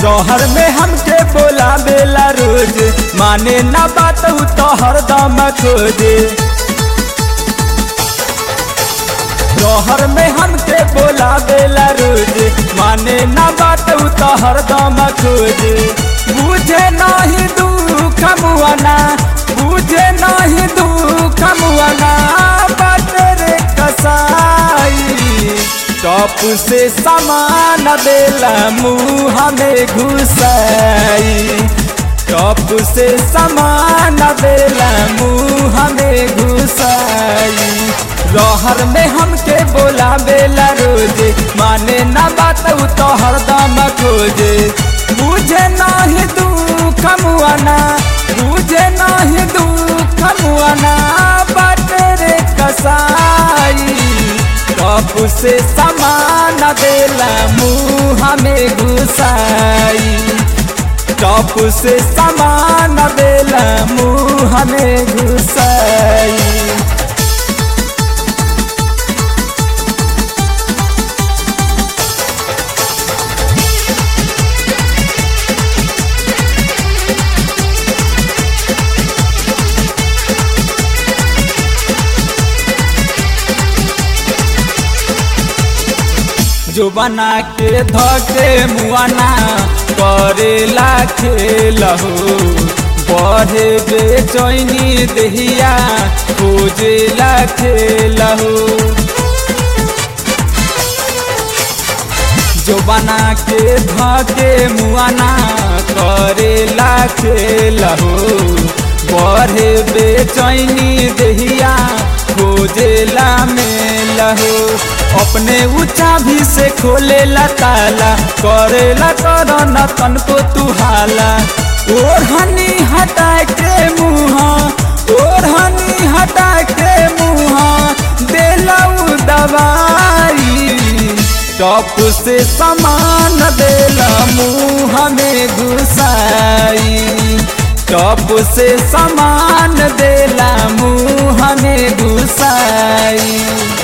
शहर में हमके बोला बेला रोज, माने ना बात उ तो हरदम खोजे। शहर में हमके बोला बेला रोज, माने ना बात उ तो हरदम खोजे। बुझे नहीं दुख मुआना, बुझे नहीं दुख मुआना, बात रे कसाई। टॉप से सामान देला मुँह में घुसाई, टॉप से सामान देला मुँह में घुसाई। रहर में हमके बोला बेला रोज, माने ना बात उ तो हरदम खोजे। बुझे नहीं दुख मुआना, बुझे नहीं दुख मुआना, बात रे कसाई। टॉप से सामान देला मुँह में घुसाई, टॉप से सामान देला मुँह में घुसाई। जो बना के धके मुआना करेला खेल हो, बढ़े बेचैनी दहिया खोजेला खेल हो। जो बना के धके मुआना करेला खेल हो, बढ़े बेचैनी दहिया खोजेला मेल हो। अपने ऊंचा भी से खोलेला ताला, करेला करना तन को तू हाला। ओढ़नी हटा के मुँह, ओढ़नी हटा के मुँह देला उ दवाई। टॉप से सामान देला मुँह में घुसाई, टॉप से सामान देला मुँह में घुसाई।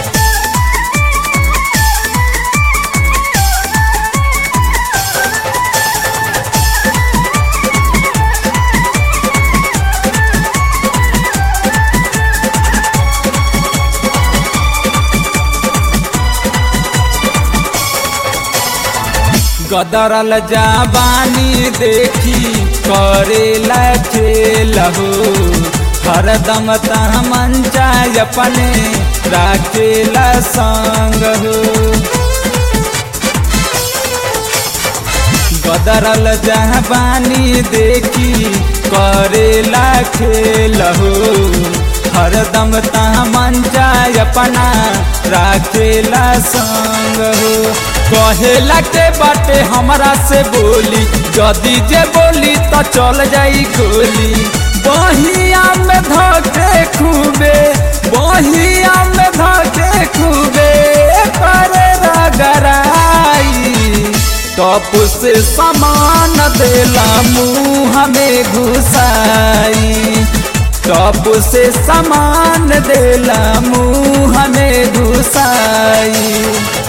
गदरल जाबानी देखी करेला खेल हो, हरदम तमन चाय अपने राखेला संग हो। गदरल जाबानी देखी करेला खेल हो, हरदम तमन चाय अपना राखेला संग हो। कहेला के बाटे हमरा से बोली, जदी जे बोली तो चल जाई गोली। बहिया में धके खूबे, बहिया में धके खूबे करे रगराई। टॉप से सामान देला मुँह में घुसाई, टॉप से सामान देला मुँह में घुसाई।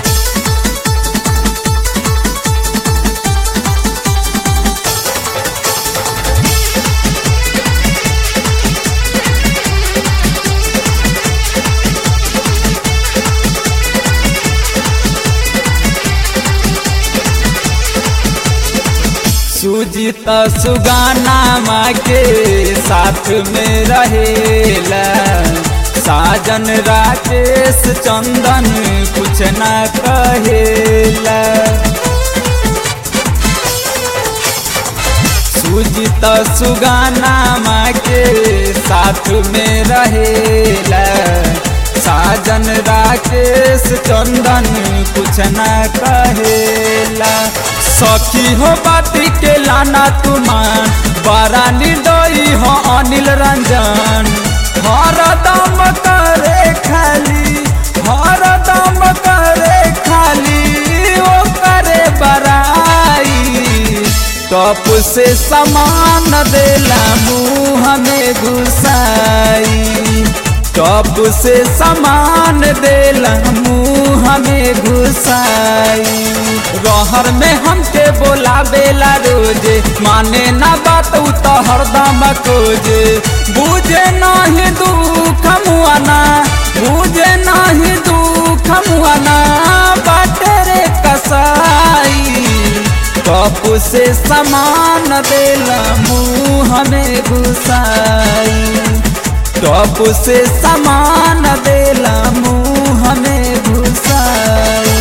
सुजीत सुगाना माँ के साथ में रहेला, साजन राकेश चंदन कुछ ना कहेला। सुजीत सुगाना माँ के साथ में रहेला, साजन राकेश चंदन कुछ ना कहेला। सखी हो बाती के लाना तुमान, बड़ा निर्दयी हो अनिल रंजन। हरदम करे खाली, हरदम करे खाली, ओ करे बड़ाई। टॉप से सामान देला मुँह में घुसाई, टॉप से सामान देला मुँह में घुसाई। रहर में हमके बोलावेला रोजे, माने ना बात उ तो हरदम खोजे। बुझे नहीं दुख मुआना, बुझे नहीं दुख मुआना, बाटे रे कसाई। टॉप से सामान देला मुँह में घुसाई। टॉप से सामान देला मुँह में घुसाई।